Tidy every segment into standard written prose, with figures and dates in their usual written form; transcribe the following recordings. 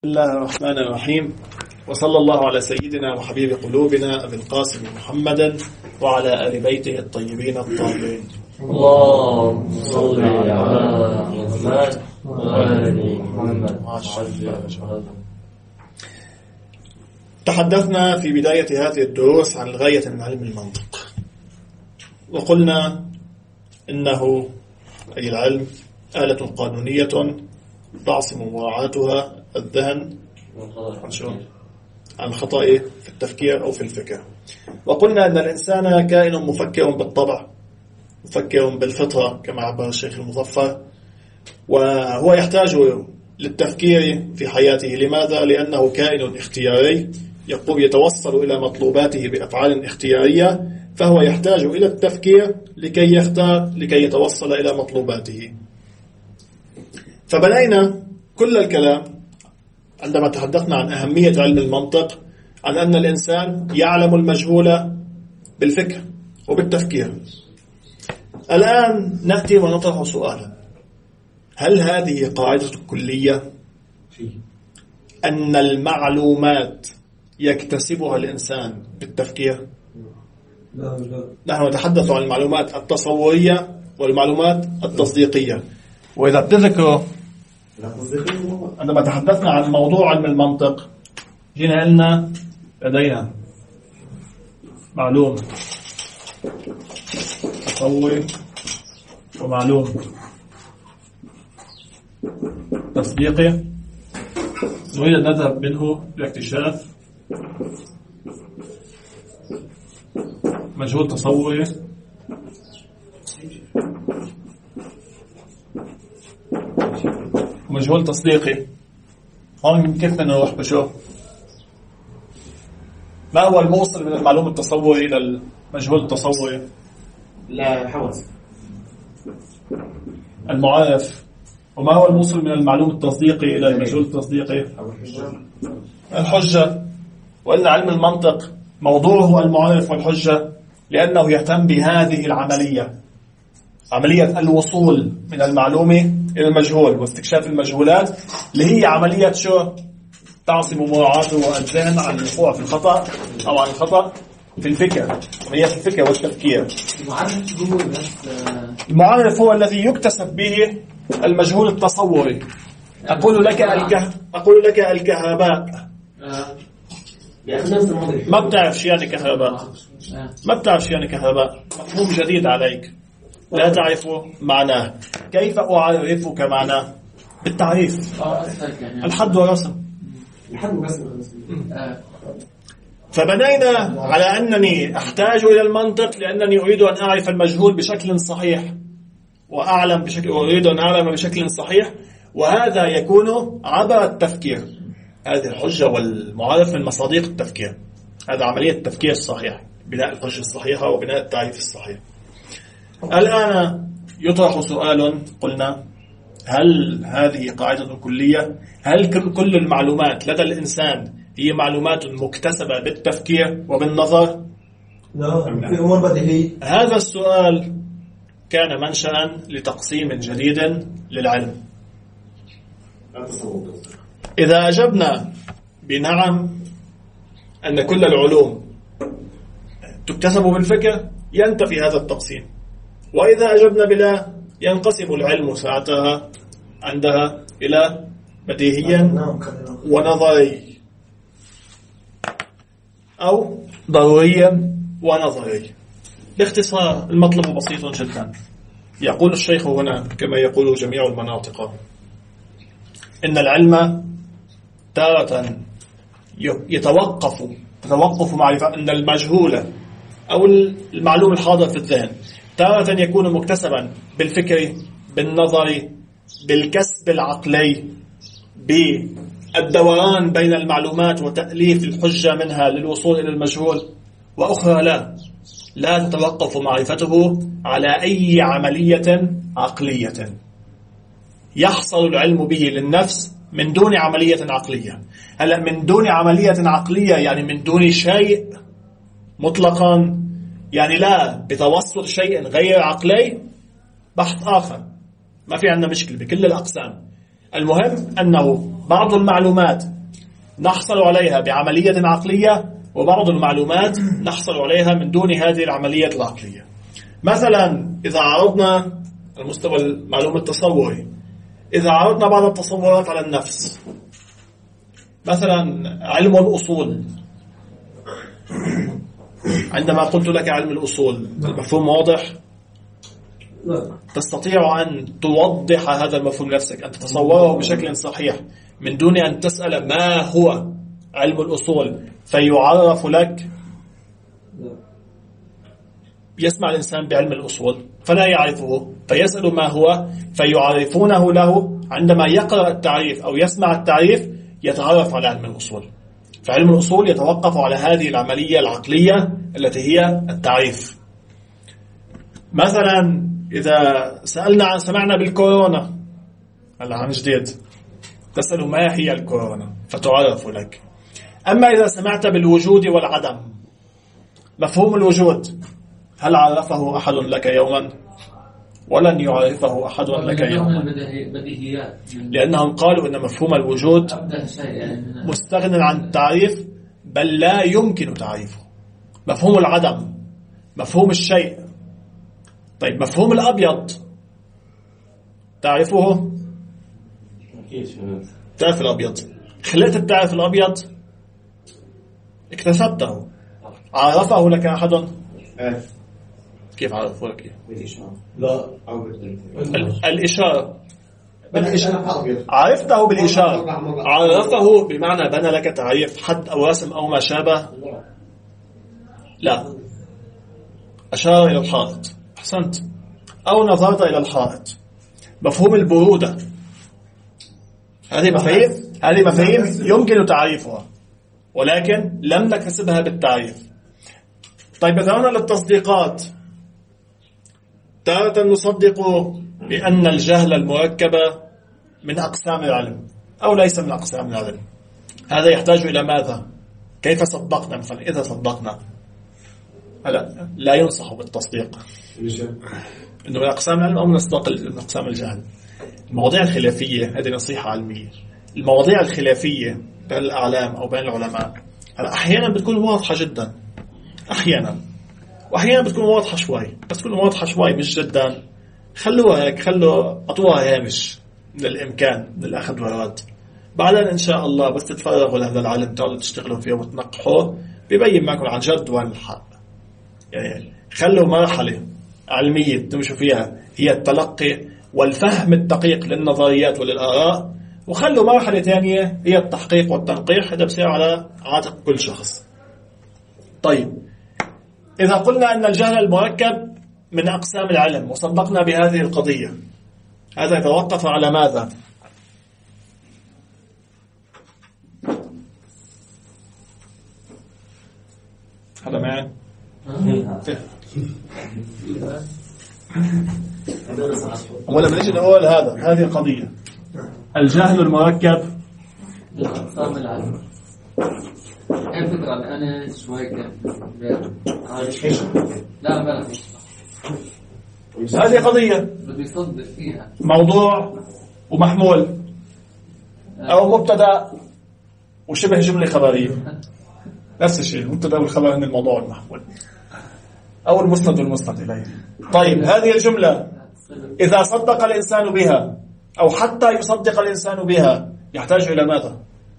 بسم الله الرحمن الرحيم، وصلى الله على سيدنا وحبيب قلوبنا أبي القاسم محمد وعلى آل بيته الطيبين الطاهرين. اللهم صل على محمد وآل محمد. تحدثنا في بداية هذه الدروس عن الغاية من علم المنطق، وقلنا إنه أي العلم آلة قانونية تعصم مراعاتها الذهن عن خطأ في التفكير أو في الفكر. وقلنا أن الإنسان كائن مفكر بالطبع، مفكر بالفطرة كما عبر الشيخ المظفر، وهو يحتاج للتفكير في حياته. لماذا؟ لأنه كائن اختياري يتوصل إلى مطلوباته بأفعال اختيارية، فهو يحتاج إلى التفكير لكي يختار، لكي يتوصل إلى مطلوباته. فبنينا كل الكلام عندما تحدثنا عن أهمية علم المنطق عن أن الإنسان يعلم المجهول بالفكر وبالتفكير. الآن نأتي ونطرح سؤالا: هل هذه قاعدة كلية أن المعلومات يكتسبها الإنسان بالتفكير؟ نحن نتحدث عن المعلومات التصورية والمعلومات التصديقية. وإذا بتذكروا عندما تحدثنا عن موضوع علم المنطق جينا قلنا لدينا معلوم تصوري ومعلوم تصديقي، نريد أن نذهب منه لاكتشاف مجهول تصوري ومجهول تصديقي. هون كيف بدنا نروح بشو؟ ما هو الموصل من المعلوم التصوري إلى المجهول التصوري؟ لا حواس المعارف. وما هو الموصل من المعلوم التصديقي إلى المجهول التصديقي؟ الحجة. وإن علم المنطق موضوعه المعارف والحجة، لأنه يهتم بهذه العملية، عملية الوصول من المعلومة إلى المجهول واستكشاف المجهولات، اللي هي عملية شو؟ تعصم مراعاته الذهن عن الوقوع في الخطأ أو عن الخطأ في الفكر، عملية الفكر والتفكير. المعرف هو الذي يكتسب به المجهول التصوري. أقول لك الكهرباء. ما بتعرف شيء يعني كهرباء، ما بتعرف شيء يعني كهرباء، مفهوم جديد عليك لا تعرف معناه. كيف أعرفك معناه؟ بالتعريف، الحد والرسم. فبنينا على أنني أحتاج إلى المنطق لأنني أريد أن أعرف المجهول بشكل صحيح أريد أن أعلم بشكل صحيح، وهذا يكون عبر التفكير. هذه الحجة والمعارف من مصادق التفكير. هذا عملية التفكير الصحيح، بناء الحجة الصحيحة وبناء التعريف الصحيح. الآن يطرح سؤال، قلنا: هل هذه قاعدة كلية؟ هل كل المعلومات لدى الإنسان هي معلومات مكتسبة بالتفكير وبالنظر؟ لا، في أمور بديهية. هذا السؤال كان منشأ لتقسيم جديد للعلم. إذا أجبنا بنعم أن كل العلوم تكتسب بالفكر ينتفي هذا التقسيم، وإذا أجبنا بلا ينقسم العلم ساعتها عندها إلى بديهي ونظري أو ضروري ونظري. باختصار المطلب بسيط جدا. يقول الشيخ هنا كما يقول جميع المناطق إن العلم تارة تتوقف معرفة أن المجهول أو المعلوم الحاضر في الذهن تارة يكون مكتسبا بالفكر، بالنظر، بالكسب العقلي، بالدوران بين المعلومات وتأليف الحجة منها للوصول إلى المجهول، وأخرى لا تتوقف معرفته على أي عملية عقلية يحصل العلم به للنفس من دون عملية عقلية. هلأ من دون عملية عقلية يعني من دون شيء مطلقا، يعني لا بتوصل شيء غير عقلي، بحث آخر، ما في عندنا مشكلة بكل الأقسام. المهم أنه بعض المعلومات نحصل عليها بعملية عقلية، وبعض المعلومات نحصل عليها من دون هذه العملية العقلية. مثلا إذا عرضنا المستوى المعلومة التصوري، إذا عرضنا بعض التصورات على النفس، مثلا علم الأصول، عندما قلت لك علم الأصول المفهوم واضح؟ تستطيع أن توضح هذا المفهوم لنفسك، أن تتصوره بشكل صحيح من دون أن تسأل ما هو علم الأصول فيعرف لك. يسمع الإنسان بعلم الأصول فلا يعرفه فيسأل ما هو فيعرفونه له، عندما يقرأ التعريف أو يسمع التعريف يتعرف على علم الأصول. فعلم الأصول يتوقف على هذه العملية العقلية التي هي التعريف. مثلا إذا سمعنا بالكورونا هلا عن جديد، تسأل ما هي الكورونا فتعرف لك. أما إذا سمعت بالوجود والعدم، مفهوم الوجود هل عرفه أحد لك يوما؟ ولن يعرفه أحد لك يوما، لأنهم قالوا إن مفهوم الوجود مستغن عن التعريف، بل لا يمكن تعريفه. مفهوم العدم، مفهوم الشيء. طيب مفهوم الأبيض تعرفه؟ تعرف الأبيض، خليت تعرف الأبيض، اكتسبته، عرفه لك أحد؟ كيف عرفه لك؟ لا الإشارة. عرفته بالإشارة، عرفه بمعنى بنى لك تعريف حد أو رسم أو ما شابه؟ لا، أشار إلى الحائط، أحسنت، أو نظرت إلى الحائط. مفهوم البرودة، هذه مفاهيم يمكن تعريفها ولكن لم نكتسبها بالتعريف. طيب مثلا للتصديقات، تارة نصدق بأن الجهل المركب من أقسام العلم أو ليس من أقسام العلم. هذا يحتاج إلى ماذا؟ كيف صدقنا؟ مثلا إذا صدقنا لا ينصح بالتصديق إنه من أقسام العلم أو من أقسام الجهل. المواضيع الخلافية هذه نصيحة علمية. المواضيع الخلافية بين الأعلام أو بين العلماء أحيانا بتكون واضحة جدا، وأحيانا بتكون واضحة شوي، بس تكون واضحة شوي مش جدا. خلوها هيك، أعطوها هامش من الإمكان من الأخذ والرد. بعدين إن شاء الله بس تتفرغوا لهذا العلم، تعالوا تشتغلوا فيه وتنقحوه، بيبين معكم عن جد وين الحق. يعني خلوا مرحلة علمية تمشوا فيها هي التلقي والفهم الدقيق للنظريات وللآراء، وخلوا مرحلة ثانية هي التحقيق والتنقيح، هذا بصير على عاتق كل شخص. طيب إذا قلنا أن الجهل المركب من أقسام العلم وصدقنا بهذه القضية، هذا يتوقف على ماذا؟ هذا معي؟ ولا بنجي نقول هذه القضية الجهل المركب من أقسام العلم. الفكرة أنا شوي لا بلا هذه قضية بدي يصدق فيها موضوع ومحمول أو مبتدأ وشبه جملة خبرية، نفس الشيء. المبتدأ والخبر من الموضوع المحمول أو المسند والمسند إليه. طيب هذه الجملة إذا صدق الإنسان بها أو حتى يصدق الإنسان بها يحتاج إلى ماذا؟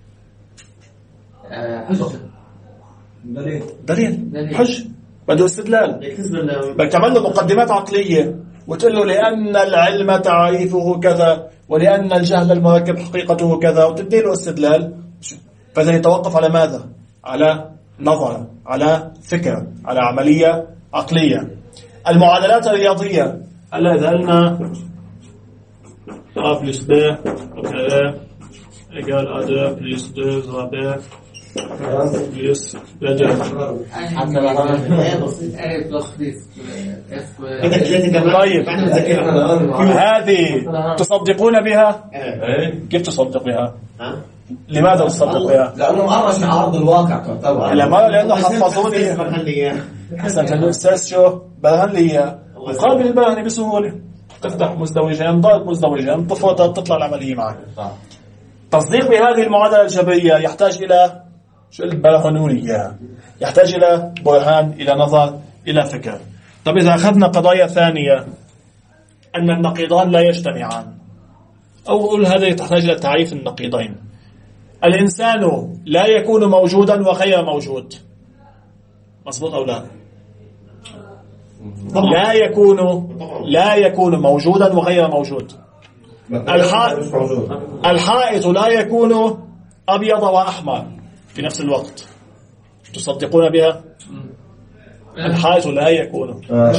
دليل حج، بده استدلال. بدك تعمل له مقدمات عقلية وتقول له لأن العلم تعريفه كذا ولأن الجهل المركب حقيقته كذا، وتدي له استدلال. فإذا يتوقف على ماذا؟ على نظر، على فكرة، على عملية عقلية. المعادلات الرياضية، هلا إذا قلنا A plus B égale A2 plus 2 B plus B2. طيب هذه تصدقون بها؟ كيف تصدق بها؟ لماذا تصدق بها؟ لأنه مقرش على أرض الواقع طبعا. لأنه حفظوني حسن الأستاذ شو برهن لي قابل البرهني بسهولة. تفتح مزدوجين ضرب مزدوجين تطلع العملية معك. تصديق بهذه المعادلة الجبرية يحتاج إلى شو البرهنونية، يحتاج إلى برهان، إلى نظر، إلى فكر. طب إذا أخذنا قضايا ثانية أن النقيضان لا يجتمعان، أو أقول هذا تحتاج إلى تعريف النقيضين. الإنسان لا يكون موجودا وغير موجود، مظبوط أو لا؟ لا يكون موجودا وغير موجود. الحائط لا يكون أبيض وأحمر في نفس الوقت. تصدقون بها؟ الحائط لا يكون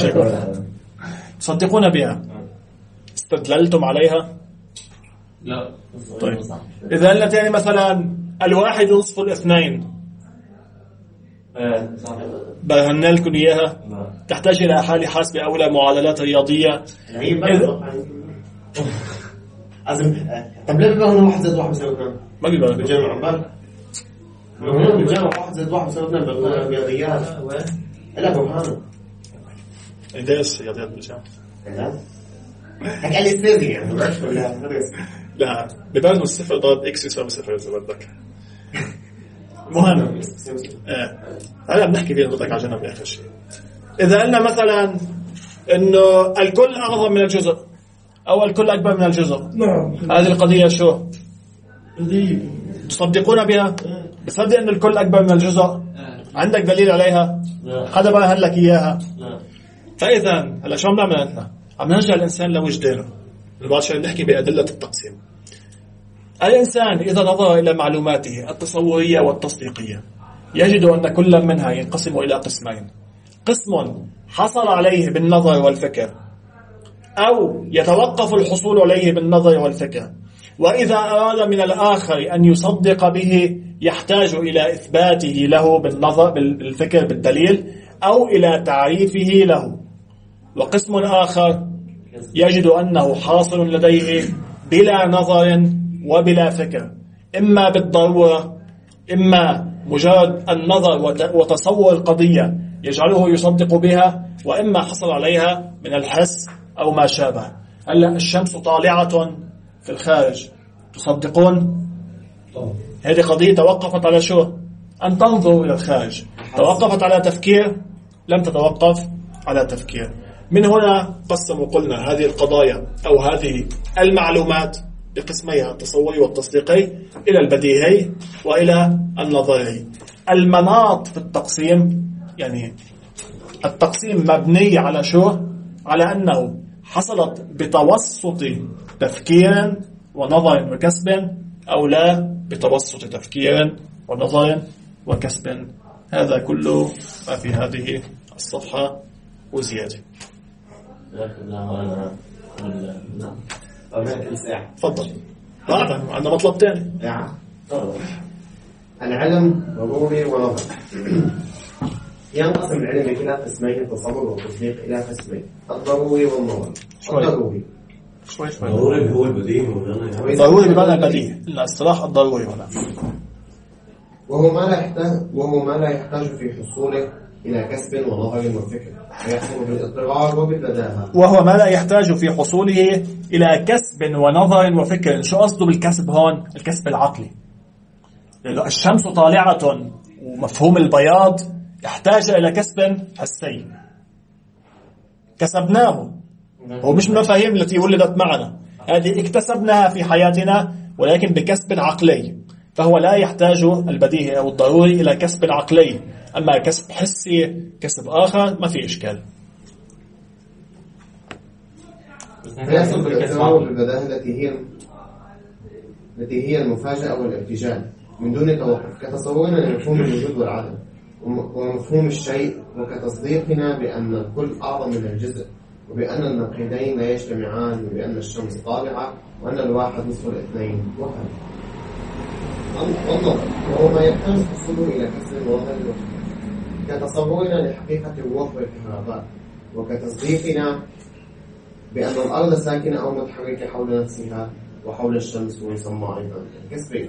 تصدقون بها؟ استدللتم عليها؟ لا. طيب إذا قلت يعني مثلا الواحد نصف الاثنين، برهنا لكم إياها، تحتاج إلى حالة حاسبة أو إلى معادلات رياضية. طب ليه بيبقى 1 زائد 1 بيساوي 2؟ ما بيبقى بالجمع عم بالك؟ بالجمع 1 زائد 1 بيساوي 2 بالرياضيات. لا برهان. درس رياضيات بالجامعة. حكى لي استاذي يعني لا بدل الصفر ضرب اكس يساوي صفر إذا بدك. مهم. هلا بنحكي فيه نضطك على جنب آخر شيء. إذا قلنا مثلا إنه الكل أعظم من الجزء أو الكل أكبر من الجزء، هذه القضية شو؟ تصدقون بها؟ بصدق إن الكل أكبر من الجزء؟ عندك دليل عليها؟ حدا برهن لك إياها؟ فإذا هلا شو عم نعمل أنتنا؟ عم نرجع الإنسان لوجدانه. بعد شوي نحكي بأدلة التقسيم. الإنسان إذا نظر إلى معلوماته التصورية والتصديقية يجد أن كل منها ينقسم إلى قسمين: قسم حصل عليه بالنظر والفكر، أو يتوقف الحصول عليه بالنظر والفكر، وإذا أراد من الآخر أن يصدق به يحتاج إلى إثباته له بالنظر بالفكر بالدليل أو إلى تعريفه له. وقسم آخر يجد أنه حاصل لديه بلا نظر وبلا فكر، إما بالضرورة، إما مجرد النظر وتصور القضية يجعله يصدق بها، وإما حصل عليها من الحس أو ما شابه. هلا الشمس طالعة في الخارج، تصدقون؟ هذه قضية توقفت على شو؟ أن تنظروا إلى الخارج. توقفت على تفكير؟ لم تتوقف على تفكير. من هنا قسموا قلنا هذه القضايا أو هذه المعلومات بقسميها التصوري والتصديقي إلى البديهي وإلى النظري. المناط في التقسيم، يعني التقسيم مبني على شو؟ على أنه حصلت بتوسط تفكير ونظر وكسب، أو لا بتوسط تفكير ونظر وكسب. هذا كله ما في هذه الصفحة وزيادة. تفضل. عندنا مطلب تاني. العلم ضروري ونظر. ينقسم العلم إلى قسمين: التصور والتصديق إلى قسمين: الضروري والنظر. الضروري شوي ضروري هو البديهي، ضروري بمعنى البديهي، الصلاح الضروري هنا، وهو ما لا يحتاج في حصوله إلى كسب ونظر وفكر، ويحصل بالاضطرار وبالبداهة. وهو ما لا يحتاج في حصوله إلى كسب ونظر وفكر. شو قصده بالكسب هون؟ الكسب العقلي. الشمس طالعة ومفهوم البياض يحتاج إلى كسب حسي كسبناه، هو مش مفاهيم التي ولدت معنا، هذه اكتسبناها في حياتنا ولكن بكسب عقلي. فهو لا يحتاج البديهي أو الضروري إلى كسب عقلي، أما كسب حسي كسب آخر ما في إشكال. فيحصل بالاضطرار بالبداهة التي هي المفاجأة والارتجال من دون توقف، كتصورنا لمفهوم الوجود والعدم ومفهوم الشيء، وكتصديقنا بأن الكل أعظم من الجزء، وبأن النقيضين لا يجتمعان، وبأن الشمس طالعة، وأن الواحد نصف الاثنين، وهذا النظر وهو ما يحتاج حصوله إلى كسر ونظر، كتصورنا لحقيقة الروح والكهرباء، وكتصديقنا بأن الأرض ساكنة أو متحركة حول نفسها وحول الشمس، ويسمى أيضا كسبين.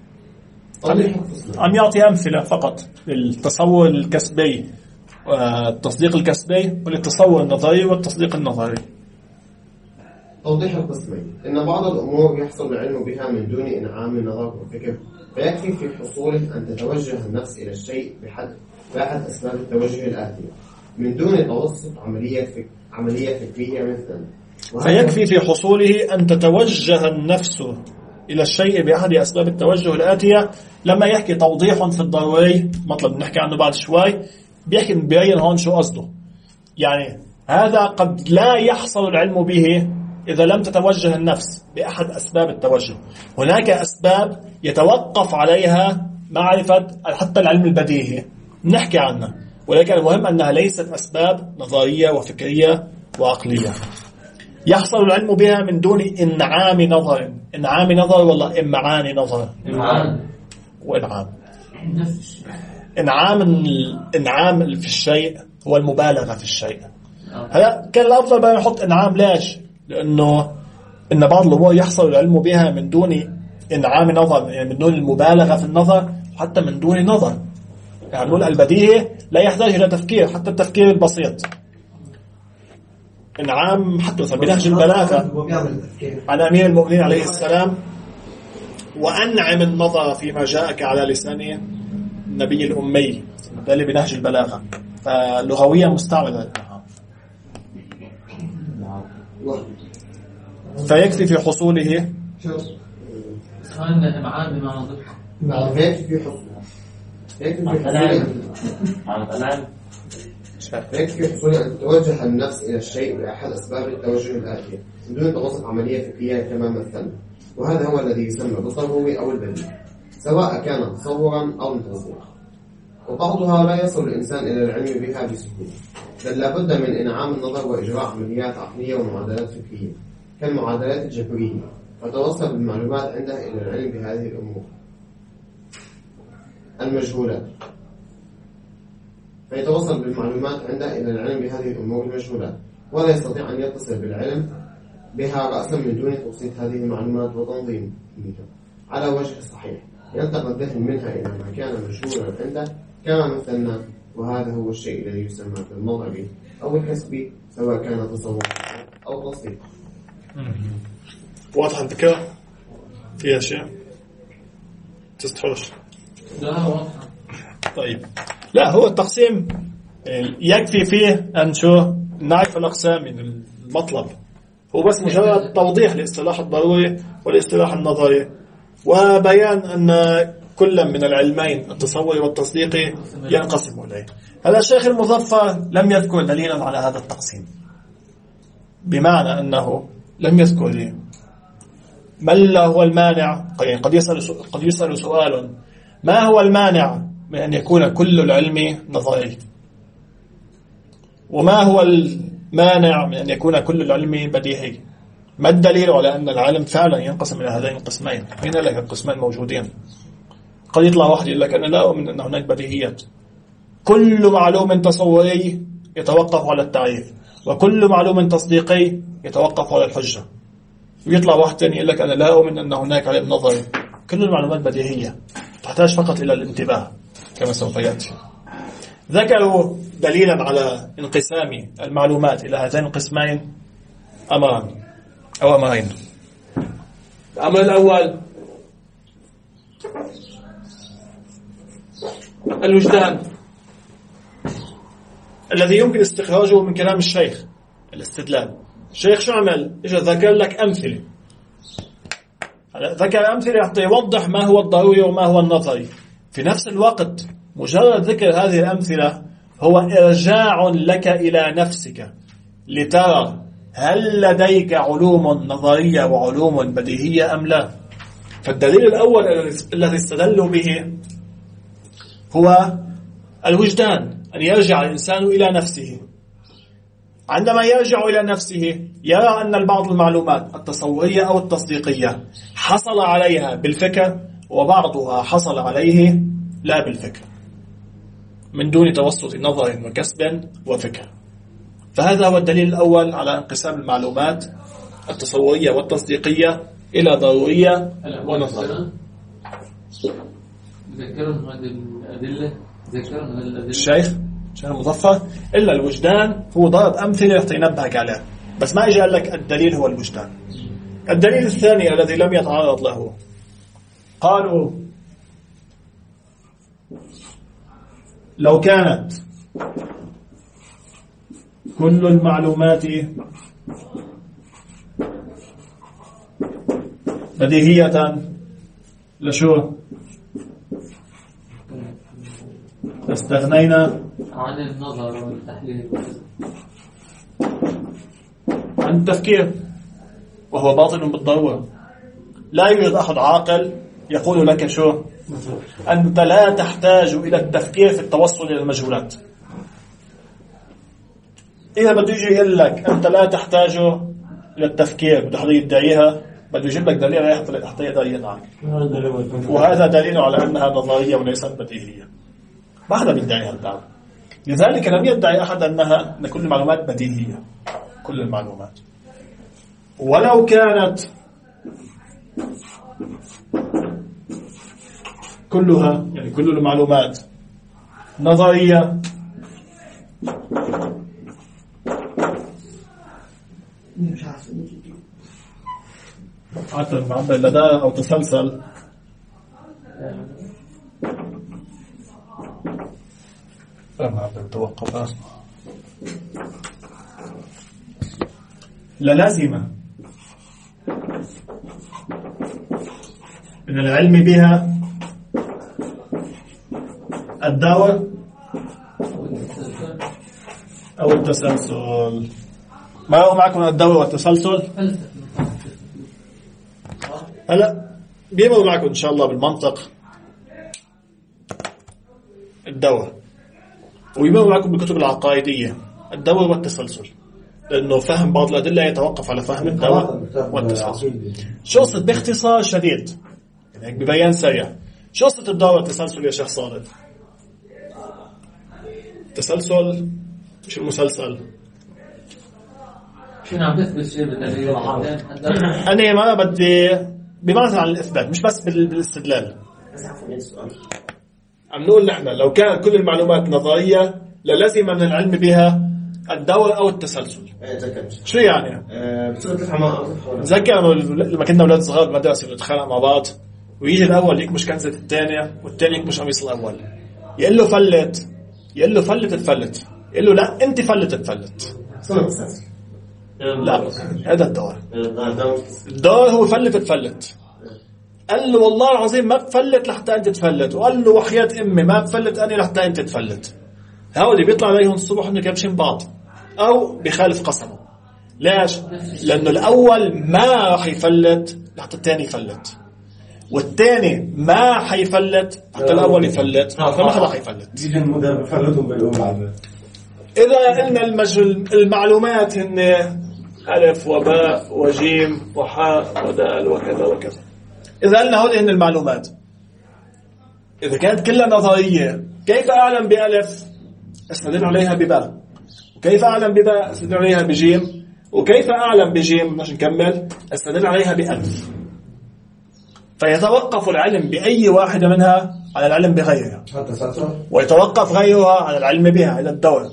عم يعطي أمثلة فقط للتصور الكسبي والتصديق الكسبي، وللتصور النظري والتصديق النظري. توضيح القسمين. إن بعض الأمور يحصل العلم بها من دون إنعام نظر وفكر، فيكفي في حصوله أن تتوجه النفس إلى الشيء بأحد أسباب التوجه الآتية من دون توسط عملية فكرية مثلا. فيكفي في حصوله أن تتوجه النفس إلى الشيء بأحد أسباب التوجه الآتية. لما يحكي توضيح في الضروري مطلب نحكي عنه بعد شوي، بيحكي بيبين هون شو قصده. يعني هذا قد لا يحصل العلم به إذا لم تتوجه النفس بأحد أسباب التوجه. هناك أسباب يتوقف عليها معرفة حتى العلم البديهي نحكي عنها، ولكن المهم أنها ليست أسباب نظرية وفكرية وعقلية. يحصل العلم بها من دون إنعام نظر. إنعام نظر ولا إمعان نظر؟ وإنعام. إنعام في الشيء هو المبالغة في الشيء. هلا كان الأفضل بأن يحط إنعام. ليش؟ لأنه إن بعض الأمور يحصل العلم بها من دون إنعام نظر، يعني من دون المبالغة في النظر، حتى من دون نظر. يعني نقول البديهي لا يحتاج إلى تفكير، حتى التفكير البسيط. إنعام حتى مثلا بنهج البلاغة عن أمير المؤمنين عليه السلام: وأنعم النظر فيما جاءك على لسان النبي الأمي. ده اللي بنهج البلاغة، فلغويا مستعملة. فيكفي في حصوله يكفي في حصوله أن تتوجه النفس إلى الشيء بأحد أسباب التوجه الآتية من دون توسط عملية فكرية كما مثلنا، وهذا هو الذي يسمى بالضروري أو البديهي، سواء كان تصورا أو تصديقا. وبعضها لا يصل الإنسان إلى العلم بها بسهولة، بل لابد من إنعام النظر وإجراء عمليات عقلية ومعادلات فكرية كالمعادلات الجبرية، فتوصل بالمعلومات عندها إلى العلم بهذه الأمور المجهولات. فيتوصل بالمعلومات عندها إلى العلم بهذه الأمور المجهولات، ولا يستطيع أن يتصل بالعلم بها رأسا من دون توسيط هذه المعلومات وتنظيمها على وجه الصحيح، ينتقل الذهن منها إلى ما كان مجهولا عنده كما مثلنا. وهذا هو الشيء الذي يسمى بالنظري أو الكسبي، سواء كان تصور أو تصديق. واضح الفكرة؟ فيها شيء تستحوش؟ لا واضح. طيب، لا هو التقسيم يكفي فيه أن شو نعرف الأقسام من المطلب، هو بس مجرد توضيح لاصطلاح الضروري والاصطلاح النظري، وبيان أن كل من العلمين التصوري والتصديقي ينقسم إليه. هذا الشيخ المظفر لم يذكر دليلا على هذا التقسيم، بمعنى أنه لم يذكر لي ما هو المانع. قد يسأل سؤال: ما هو المانع من أن يكون كل العلم نظري؟ وما هو المانع من أن يكون كل العلم بديهي؟ ما الدليل على أن العلم فعلا ينقسم إلى هذين القسمين؟ مين لك القسمين موجودين؟ قد يطلع واحد يقول لك: أنا لا أؤمن أن هناك بديهيات، كل معلوم تصوري يتوقف على التعريف، وكل معلوم تصديقي يتوقف على الحجة. ويطلع واحد ثاني يقول لك: أنا لا أؤمن أن هناك علم نظري، كل المعلومات بديهية تحتاج فقط إلى الانتباه كما سوف يأتي. ذكروا دليلا على انقسام المعلومات إلى هذين القسمين أمرين. الأمر الأول الوجدان، الذي يمكن استخراجه من كلام الشيخ. الاستدلال، الشيخ شو عمل؟ إجا ذكر لك أمثلة، ذكر أمثلة حتى يوضح ما هو الضروري وما هو النظري. في نفس الوقت مجرد ذكر هذه الأمثلة هو إرجاع لك إلى نفسك لترى هل لديك علوم نظرية وعلوم بديهية أم لا. فالدليل الأول الذي استدلوا به هو الوجدان، أن يرجع الإنسان إلى نفسه. عندما يرجع إلى نفسه يرى أن بعض المعلومات التصورية أو التصديقية حصل عليها بالفكر، وبعضها حصل عليه لا بالفكر، من دون توسط نظر وكسب وفكر. فهذا هو الدليل الأول على انقسام المعلومات التصورية والتصديقية إلى ضرورية ونظرية. ذكرهم هذه الأدلة، ذكرهم هذه الأدلة الشيخ المظفر إلا الوجدان هو ضرب أمثلة حتى ينبهك عليها. بس ما إجا قال لك الدليل هو الوجدان. الدليل الثاني الذي لم يتعرض له، قالوا لو كانت كل المعلومات بديهية لشو استغنينا عن النظر والتحليل عن التفكير، وهو باطل بالضرورة. لا يوجد أحد عاقل يقول لك شو أنت لا تحتاج إلى التفكير في التوصل إلى المجهولات. إذا بده يجي يقول لك أنت لا تحتاج إلى التفكير بده حدا يدعيها، بده يجيب لك دليل حتى يقدر يقنعك، وهذا دليل على أنها نظرية وليست بديهية. ما حدا بيدعي هالدعوة. لذلك لم يدعي أحد أن كل المعلومات بديهية، كل المعلومات. ولو كانت كلها، يعني كل المعلومات نظرية، عدد معبر لدى أو تسلسل، معبر توقف للازم من العلم بها الدور أو التسلسل. ما هو معكم الدور والتسلسل؟ هلا بيمر معكم إن شاء الله بالمنطق الدور، ويمر معكم بالكتب العقائدية الدور والتسلسل، لأنه فهم بعض الأدلة يتوقف على فهم الدور والتسلسل. شو قصة باختصار شديد، يعني ببيان سريع، شو قصة الدور والتسلسل يا شيخ صادق؟ تسلسل مش المسلسل. شنو عم تثبت شيء بالدليل؟ أنا ما بدي بمعنى عن الإثبات، مش بس بالاستدلال. عم نقول نحن لو كانت كل المعلومات نظرية للازم من العلم بها الدور أو التسلسل. شو يعني؟ تذكر لما كنا أولاد صغار بالمدرسة نتخانق مع بعض، ويجي الأول يكمش كنزة الثانية والثاني يكمش قميص الأول، يقول له فلت، يقول له فلت تفلت، يقول له لا أنت فلت تفلت. لا، هذا الدور. الدور هو فلت تفلت. قال له والله العظيم ما بفلت لحتى أنت تفلت، وقال له وحياة أمي ما بفلت أنا لحتى أنت تفلت. هؤلاء بيطلع عليهم الصبح إنه كابشين بعض أو بيخالف قسمه. ليش؟ لأنه الأول ما راح يفلت لحتى الثاني يفلت، والثاني ما حيفلت حتى الأول يفلت، فما حدا حيفلت. يجي المدرب فلتهم بالأول. إذا قلنا المعلومات هن ألف وباء وجيم وحاء ودال وكذا وكذا، إذا قلنا هذه هن المعلومات، إذا كانت كلها نظرية كيف أعلم بألف؟ أستدل عليها بباء، وكيف أعلم بباء؟ أستدل عليها بجيم، وكيف أعلم بجيم؟ مش نكمل، أستدل عليها بألف. فيتوقف العلم بأي واحدة منها على العلم بغيرها، ويتوقف غيرها على العلم بها على الدور.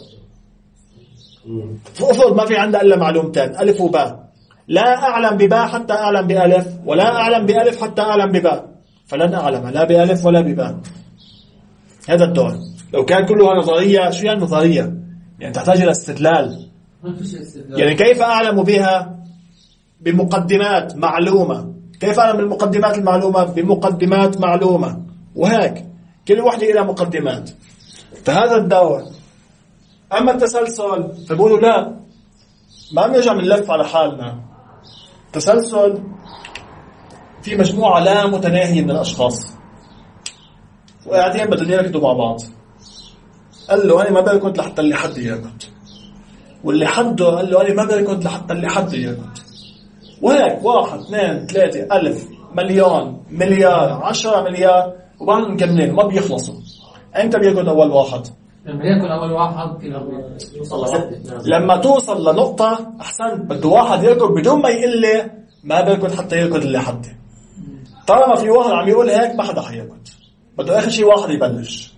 فأفرض ما في عندها إلا معلومتين ألف وباء، لا أعلم بباء حتى أعلم بألف، ولا أعلم بألف حتى أعلم بباء، فلن أعلم لا بألف ولا بباء. هذا الدور. لو كان كلها نظرية، شو يعني نظرية؟ يعني تحتاج إلى استدلال. يعني كيف أعلم بها؟ بمقدمات معلومة. كيف أعلم بالمقدمات المعلومة؟ بمقدمات معلومة، وهيك كل واحدة إلى مقدمات. فهذا الدور. أما التسلسل فبقولوا لا، ما بنرجع من لف على حالنا. تسلسل في مجموعة لا متناهية من الأشخاص وقاعدين بدهم يركضوا مع بعض. قال له أنا ما بركض لحتى اللي حد يركض، واللي حده قال له أنا ما بركض لحتى اللي حد يركض، وهيك 1 2 3 ألف مليون مليار 10 مليار وبعضهم مكملين ما بيخلصوا. أنت بيركض أول واحد؟ لما يأكل أول واحد لما توصل لنقطة أحسن بده واحد يركض بدون ما يقول لي ما بركض حتى يركض اللي حده. طالما في واحد عم يقول هيك ما حدا حيركض، بده آخر شيء واحد يبلش.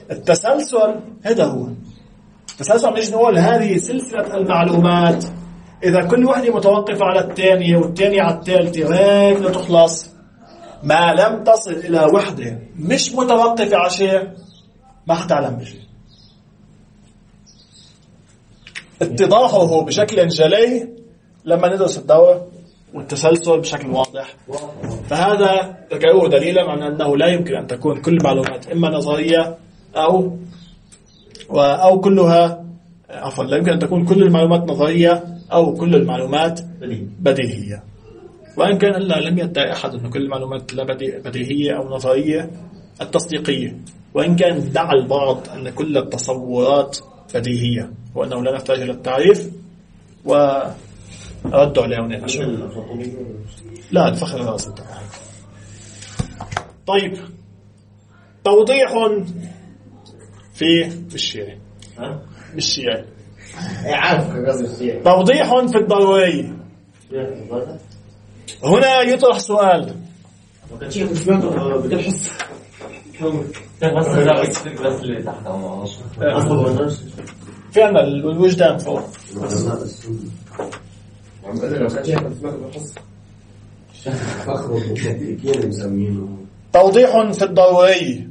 التسلسل هذا هو التسلسل. عم نيجي نقول هذه سلسلة المعلومات إذا كل وحدة متوقفة على الثانية والثانية على الثالثة هيك لا تخلص، ما لم تصل إلى وحدة مش متوقفة على شيء ما حتعلم بشيء. اتضاحه بشكل جلي لما ندرس الدورة والتسلسل بشكل واضح. فهذا ذكروه دليلا عن أنه لا يمكن أن تكون كل المعلومات إما نظرية أو كلها عفوا لا يمكن أن تكون كل المعلومات نظرية أو كل المعلومات بديهية. وإن كان لم يدعي أحد أن كل المعلومات لا بديهية أو نظرية التصديقية، وإن كان دعا البعض أن كل التصورات بديهية وأنه لا نحتاج إلى التعريف، وردوا عليه هنا لا الفخر الرأس. طيب توضيح في الشيعي بالشيعي توضيح في الضروري. هنا يطرح سؤال فعلا الوجدان فوق توضيح في الضروري.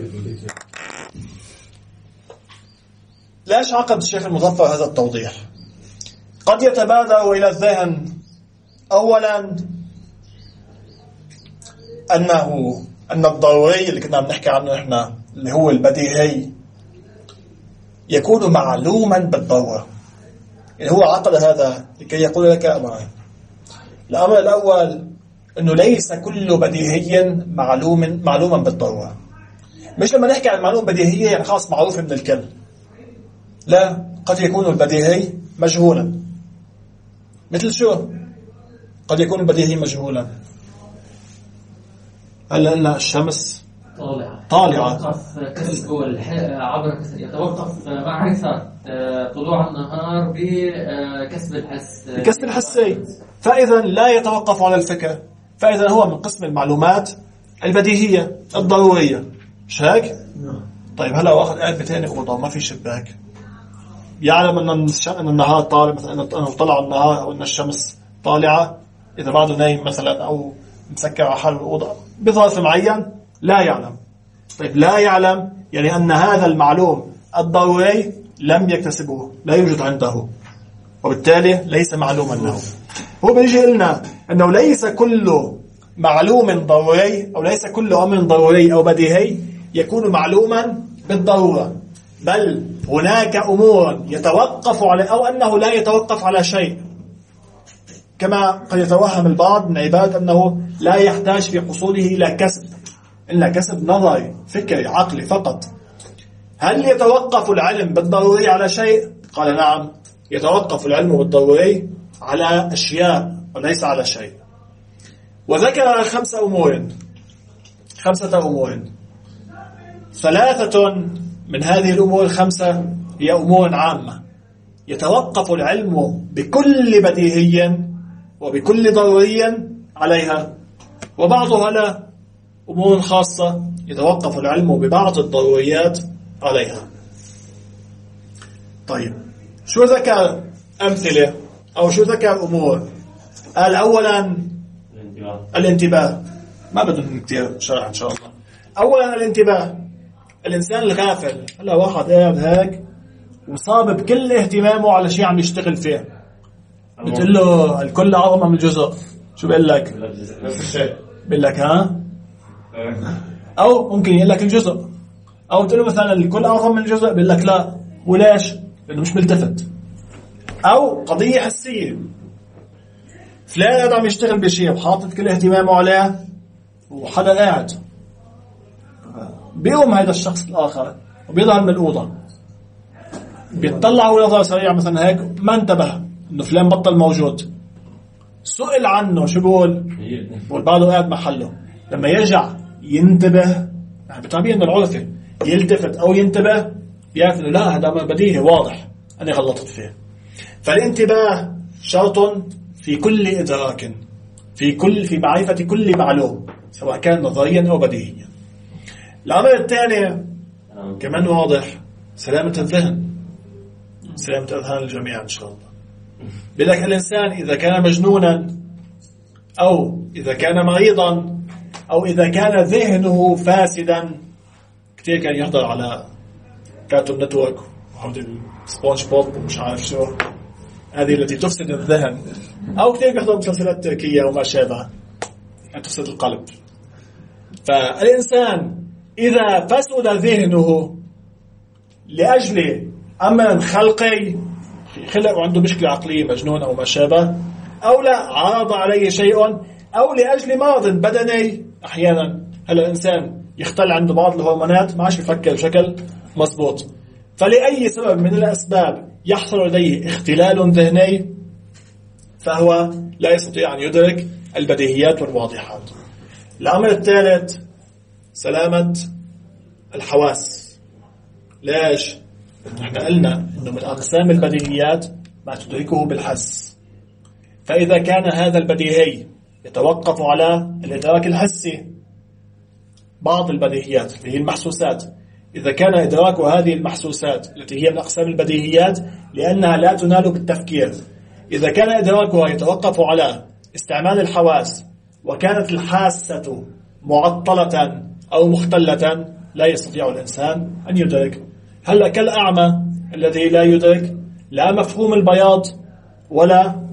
ليش عقد الشيخ المظفر هذا التوضيح؟ قد يتبادر إلى الذهن أولا أن الضروري اللي كنا بنحكي عنه إحنا اللي هو البديهي يكون معلوما بالضرورة. يعني هو عقد هذا لكي يقول لك أمرين. الأمر الأول أنه ليس كل بديهي معلوما بالضرورة. مش لما نحكي عن معلومة بديهية يعني خاص معروف من الكل، لا، قد يكون البديهي مجهولا. مثل شو قد يكون البديهي مجهولا؟ هلا الشمس طالعة يتوقف معرفة طلوع النهار بكسب الحسي، فإذا لا يتوقف على الفكر، فإذا هو من قسم المعلومات البديهية الضرورية، مش هيك؟ طيب هلا واحد قاعد بتاني أوضة ما في شباك، يعلم أن النهار طالع، مثلا أنه طلع النهار أو أن الشمس طالعة، إذا بعده نايم مثلا أو مسكر على حال الأوضة بظرف معين لا يعلم. طيب لا يعلم يعني أن هذا المعلوم الضروري لم يكتسبه، لا يوجد عنده، وبالتالي ليس معلوما له. هو بيجي لنا أنه ليس كل معلوم ضروري أو ليس كل أمر ضروري أو بديهي يكون معلوما بالضرورة، بل هناك أمور يتوقف على أو أنه لا يتوقف على شيء، كما قد يتوهم البعض من عباد أنه لا يحتاج في حصوله إلا كسب نظري فكري عقلي فقط. هل يتوقف العلم بالضروري على شيء؟ قال نعم، يتوقف العلم بالضروري على أشياء وليس على شيء. وذكر 5 أمور، 5 أمور. 3 من هذه الأمور 5 هي أمور عامة يتوقف العلم بكل بديهي وبكل ضروري عليها، وبعضها لا، أمور خاصة يتوقف العلم ببعض الضروريات عليها. طيب شو ذكر أمثلة أو شو ذكر أمور؟ قال أولا الانتباه، ما بدهم كتير شرح إن شاء الله. أولا الانتباه، الإنسان الغافل، هلا واحد قاعد هيك وصاب بكل اهتمامه على شيء عم يشتغل فيه، بتقول له الكل أعظم من الجزء، شو بيقول لك؟ نفس الشيء بيقول لك ها؟ أو ممكن يقول لك الجزء، أو تقول له مثلا الكل أعظم من الجزء، بيقول لك لا. وليش؟ لأنه مش ملتفت. أو قضية حسية، فلان قاعد عم يشتغل بشيء وحاطط كل اهتمامه عليه وحدا قاعد، بيقوم هذا الشخص الآخر وبيظهر من الأوضة، بيطلع ونظر سريع مثلا هيك، ما انتبه إنه فلان بطل موجود، سئل عنه شو بقول؟ بعده قاعد محله. لما يرجع ينتبه، يعني بطبيعي إنه العرفة يلتفت أو ينتبه، يعرف إنه لا هذا بديهي واضح أنا غلطت فيه. فالانتباه شرط في كل إدراك، في معرفة كل معلوم سواء كان نظريا أو بديهيا. الأمر الثاني كمان واضح، سلامة الذهن، سلامة أذهان الجميع إن شاء الله. بدك الإنسان إذا كان مجنونا أو إذا كان مريضا أو إذا كان ذهنه فاسدا. كتير كان يحضر على كارتون نتورك وحضر سبونج بوب ومش عارف شو، هذه التي تفسد الذهن، أو كتير بيحضر مسلسلات تركية وما شابه تفسد القلب. فالإنسان إذا فسد ذهنه لأجل أمر خلقي، خلق وعنده مشكلة عقلية، مجنون أو ما شابه، أو لا عرض عليه شيء، أو لأجل مرض بدني. أحيانا هل الإنسان يختل عنده بعض الهرمونات، ما عادش يفكر بشكل مضبوط، فلأي سبب من الأسباب يحصل لديه اختلال ذهني، فهو لا يستطيع أن يدرك البديهيات والواضحات. الأمر الثالث سلامة الحواس. ليش؟ نحن قلنا أنه من أقسام البديهيات ما تدركه بالحس، فإذا كان هذا البديهي يتوقف على الإدراك الحسي، بعض البديهيات اللي هي المحسوسات، إذا كان إدراك هذه المحسوسات التي هي من أقسام البديهيات لأنها لا تنال بالتفكير، إذا كان إدراكها يتوقف على استعمال الحواس وكانت الحاسة معطلة أو مختلة، لا يستطيع الإنسان أن يدرك. هلأ كالأعمى الذي لا يدرك لا مفهوم البياض ولا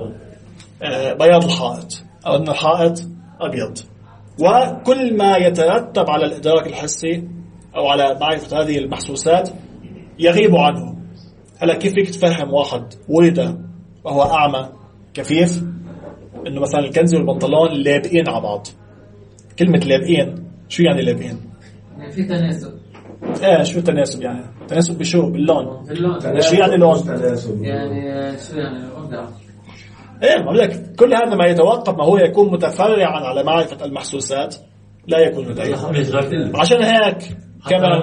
بياض الحائط، أو أن الحائط أبيض، وكل ما يترتب على الإدراك الحسي أو على معرفة هذه المحسوسات يغيب عنه. هلا كيف فيك تفهم واحد ولد وهو أعمى كفيف إنه مثلا الكنزة والبنطلون لابقين على بعض؟ كلمة لابقين شو يعني لابقين؟ يعني في تناسب. شو التناسب يعني؟ تناسب بشو؟ باللون. باللون. شو يعني لون؟ يعني شو يعني أبدع. بقول لك كل هذا ما يتوقف، ما هو يكون متفرعا على معرفة المحسوسات لا يكون لديه. عشان هيك كمان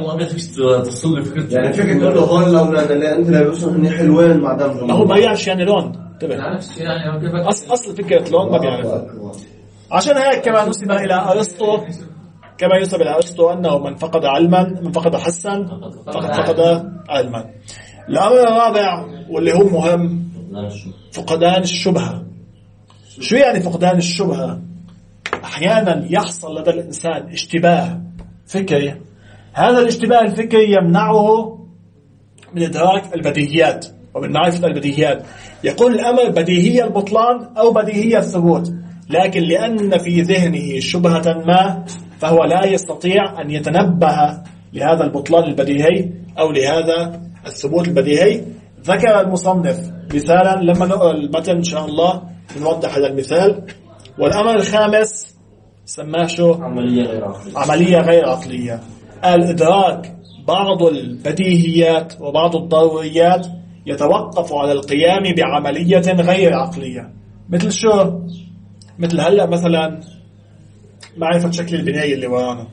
يعني فكرة تقول له هون لو انت لابسهم هني حلوين مع دمهم، هو ما يعرفش يعني لون. انتبه، يعني اصل فكرة لون ما بيعرف. عشان هيك كمان نسب الى ارسطو، كما ينسب الى ارسطو انه من فقد علما، من فقد حسا فقد علما. الامر الرابع واللي هو مهم، فقدان الشبهة. شو يعني فقدان الشبهة؟ أحيانا يحصل لدى الإنسان اشتباه فكري، هذا الاشتباه الفكري يمنعه من إدراك البديهيات ومن معرفة البديهيات. يقول الأمر بديهي البطلان أو بديهي الثبوت، لكن لأن في ذهنه شبهة ما فهو لا يستطيع أن يتنبه لهذا البطلان البديهي أو لهذا الثبوت البديهي. ذكر المصنف مثالا، لما نقرأ المتن إن شاء الله نوضح هذا المثال. والأمر الخامس سماه شو؟ عملية غير عقلية. الإدراك بعض البديهيات وبعض الضروريات يتوقف على القيام بعملية غير عقلية. مثل شو؟ مثل هلأ مثلا معرفة شكل البناية اللي ورانا،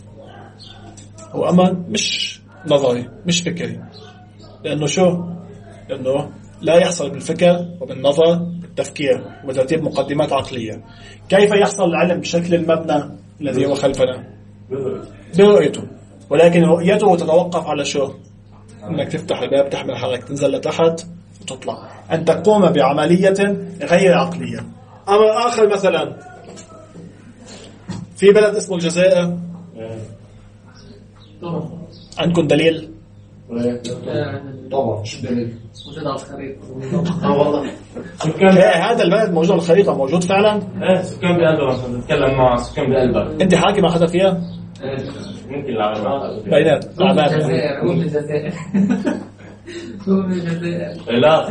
هو أمر مش نظري مش فكري، لأنه شو؟ لأنه لا يحصل بالفكر وبالنظر بالتفكير وبترتيب مقدمات عقلية. كيف يحصل العلم بشكل المبنى الذي هو خلفنا؟ برؤيته، ولكن رؤيته تتوقف على شو؟ أنك تفتح الباب، تحمل حركة، تنزل لتحت وتطلع، أن تقوم بعملية غير عقلية. أمر آخر مثلا في بلد اسمه الجزائر، عندكم دليل؟ طبعا مش دليل موجود على الخريطة. والله هذا البلد موجود على الخريطة، موجود فعلا. سكان بقلبها، نتكلم مع سكان بقلبها. انت حاكي مع حدا فيها؟ ممكن العالم بينات الجزائر، مو الجزائر. لا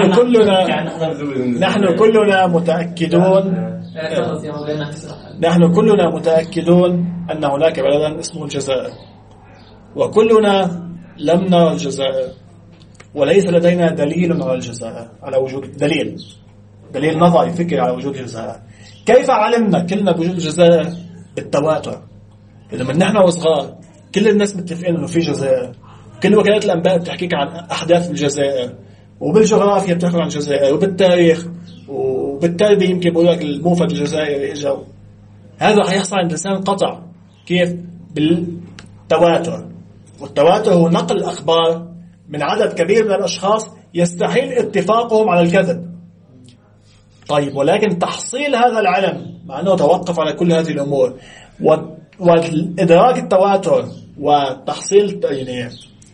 نحن كلنا متأكدون، نحن كلنا متأكدون أن هناك بلدا اسمه الجزائر، وكلنا لم نرى الجزائر، وليس لدينا دليل على الجزائر، على وجود دليل نظري فكري على وجود الجزائر. كيف علمنا كلنا بوجود الجزائر؟ بالتواتر. إذا من نحن وصغار كل الناس متفقين إنه في جزائر، كل وكالات الأنباء بتحكيك عن أحداث الجزائر، وبالجغرافيا بتحكي عن الجزائر، وبالتاريخ وبالتربية يمكن بقول لك الموفد الجزائري إجا. هذا حيحصل عند الإنسان قطع. كيف؟ بالتواتر. والتواتر هو نقل الأخبار من عدد كبير من الأشخاص يستحيل اتفاقهم على الكذب. طيب ولكن تحصيل هذا العلم مع أنه توقف على كل هذه الأمور والإدراك التواتر وتحصيل يعني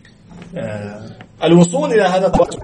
الوصول إلى هذا التواتر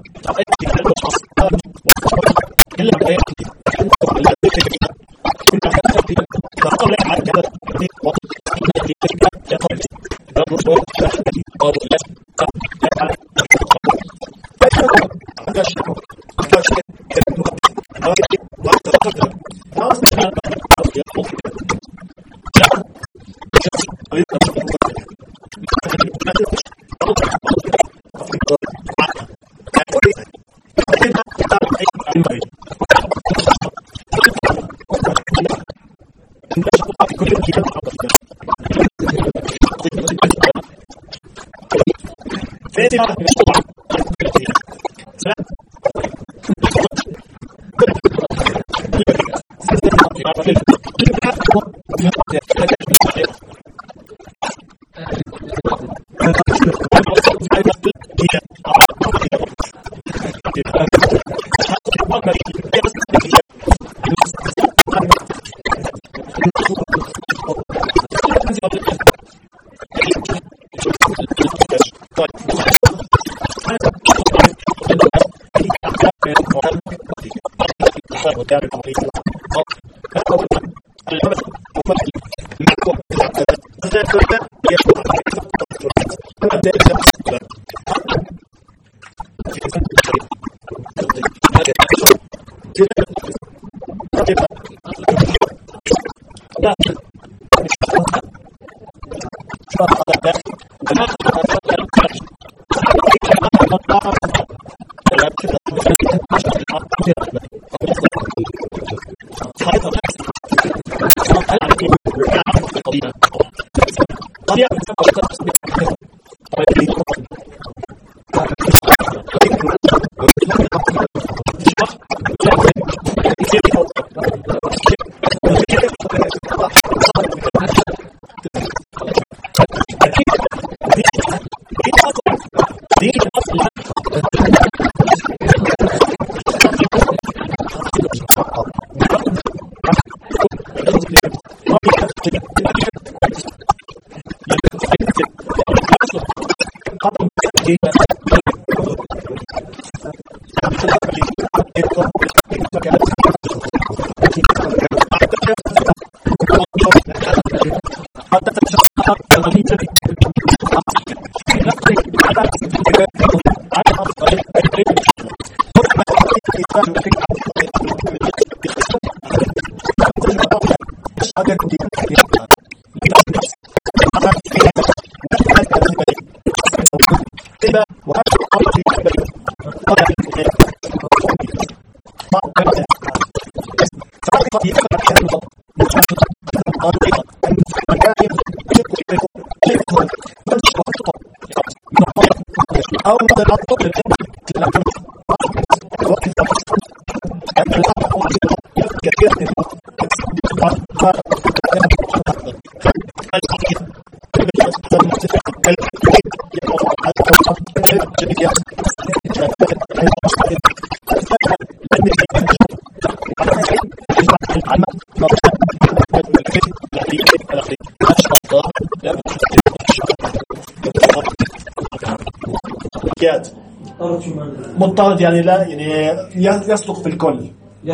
مضطرد يعني لا يعني يصدق في الكل،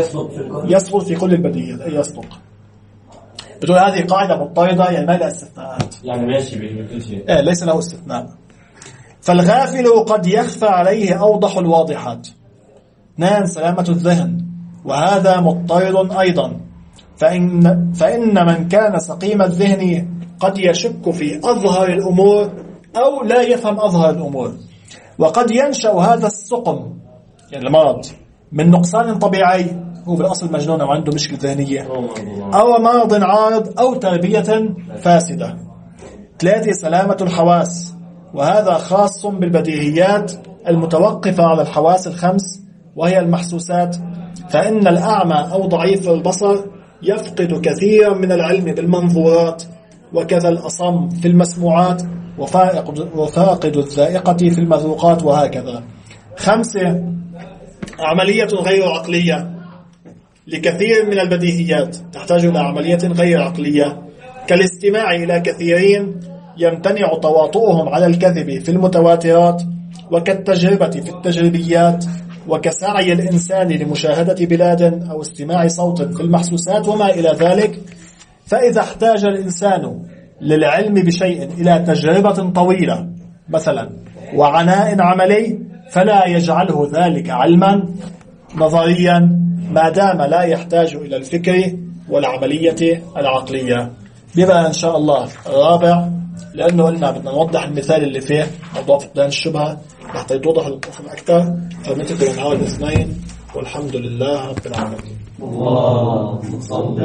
يصدق في كل البديهيات يصدق. بتقول هذه قاعدة مضطردة يعني ما لها استثناءات، يعني ماشي بكل شيء ليس له استثناء. فالغافل قد يخفى عليه أوضح الواضحات. 2 سلامة الذهن، وهذا مضطرد أيضا، فإن من كان سقيم الذهن قد يشك في أظهر الأمور أو لا يفهم أظهر الأمور، وقد ينشأ هذا السقم يعني المرض من نقصان طبيعي، هو بالأصل مجنون أو عنده مشكلة ذهنية، أو مرض عارض أو تربية فاسدة. 3 سلامة الحواس، وهذا خاص بالبديهيات المتوقفة على الحواس الخمس وهي المحسوسات، فإن الأعمى أو ضعيف البصر يفقد كثيرا من العلم بالمنظورات، وكذا الأصم في المسموعات، وفاقد الذائقة في المذوقات، وهكذا. 5 عملية غير عقلية لكثير من البديهيات تحتاج إلى عملية غير عقلية، كالاستماع إلى كثيرين يمتنع تواطؤهم على الكذب في المتواترات، وكالتجربة في التجريبيات، وكسعي الإنسان لمشاهدة بلاد أو استماع صوت في المحسوسات وما إلى ذلك. فإذا احتاج الإنسان للعلم بشيء إلى تجربة طويلة مثلا وعناء عملي فلا يجعله ذلك علما نظريا ما دام لا يحتاج إلى الفكر والعملية العقلية. بما إن شاء الله الرابع، لأنه قلنا بدنا نوضح المثال اللي فيه موضوع فقدان الشبهة حتى يتوضح الأمر أكثر، فبنتكلم عن الاثنين والحمد لله رب العالمين. الله